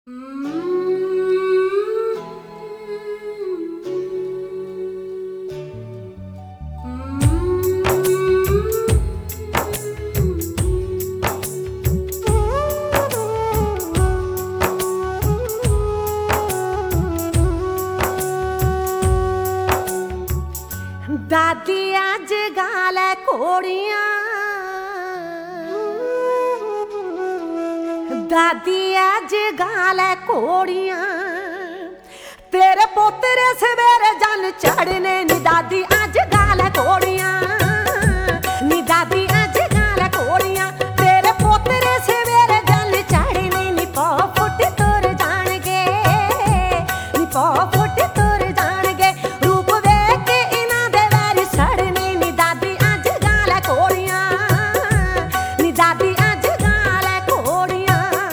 दादी अज गालै घोड़ियां, दादी अज गालै घोड़ियां, तेरे पोतरे सवेरे जन चढ़ने नी दादी अज गालै घोड़ियां, नी दादी अज गालै घोड़ियां, तेरे पोतरे सवेरे जन चढ़ने नी पौ फुट तुर जाणगे, नी पौ फुट तुर जाणगे, रूप वेख के इन्हां दे वैरी सड़ने नी दादी अज गालै घोड़ियां, नी दादी अज गालै घोड़ियां।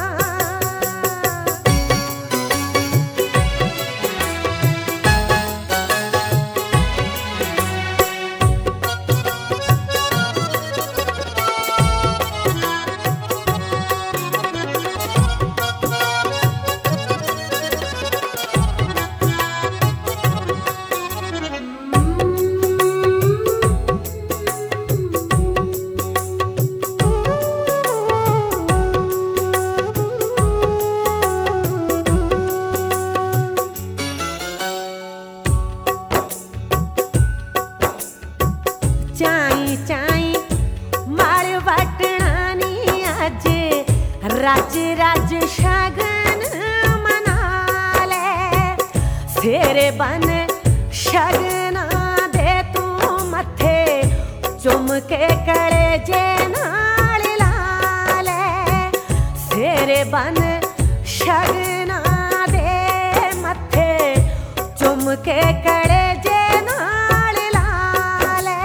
चाई चाई मार वटना नी अज रज रज शगन मना ले, सेरे बन शगना दे तू मथे चुम के कड़े जे नाल ला ले, सेरे बन शगना दे मथे चुम के कड़े जे नाल ला ले,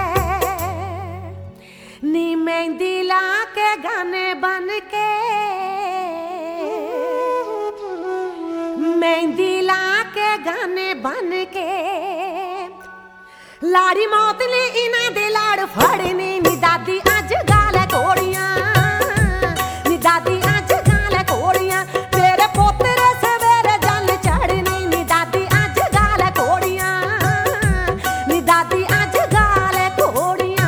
नी मेहंदी ला के गाने बन के, मेहंदी ला के गाने बन के, लाड़ी मौत ने इन्हां दे लाड़ फड़ने नी दादी अज गालै घोड़ियां, नी दादी अज गालै घोड़ियां, तेरे पोतरे सवेरे जल चढ़ने नी दादी अज गालै घोड़ियां, नी दादी अज गालै घोड़ियां।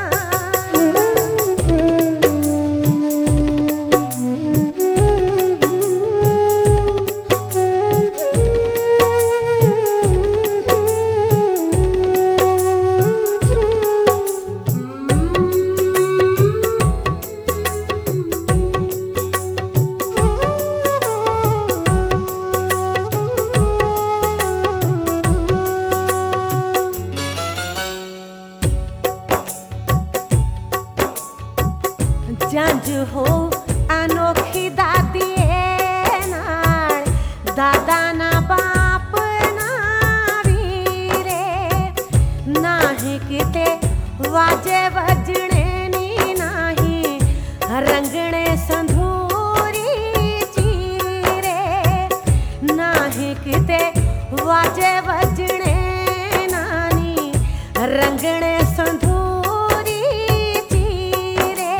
जंज हो अनोखी दादी नाल, दादा ना बाप ना वीरे, नाही किते वाजे वजने नी नाही रंगणे संधूरी चीरे, नाही किते वाजे वजने नानी रंगणे संधूरी चीरे,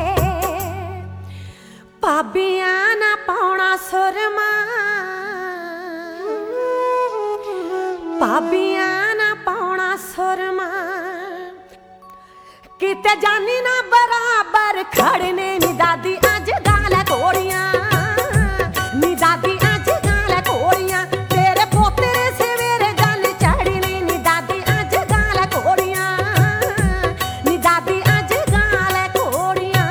भाबियां ना पाउणा सुरमा, भाबियां ना पाउणा सुरमा, किते जानी ना बराबर खड़ने नी दादी अज गालै घोड़ियां, नी दादी अज गालै घोड़ियां, तेरे पोतरे सवेरे जल चढ़ने नी दादी अज गालै घोड़ियां, नी दादी अज गालै घोड़ियां।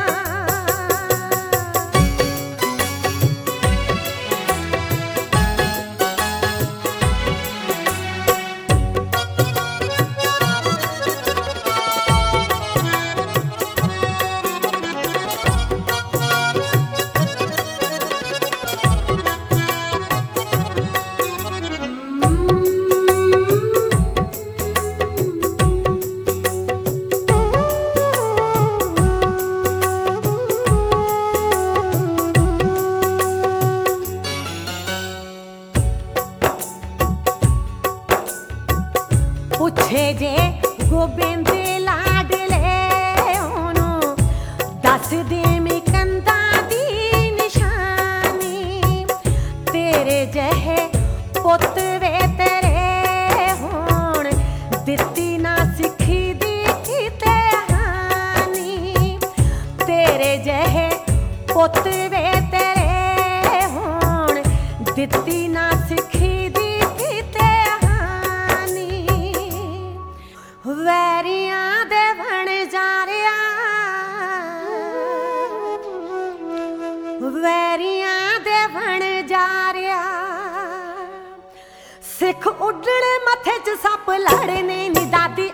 पूछे जे गोबिंद लाडले ओनू दस दे में कंधा दी निशानी, ते तेरे जहे पुत वे तेरे होण दित्ती ना सिखी दी किते हानी। तेरे जहे पुत वे तेरे होण दित्ती ना सिखी दी किते हानी। वैरियां दे बन जा रिया वैरियां दे बन जा रिया। सिख उड्डणे मथे च सप लड़ने नी दादी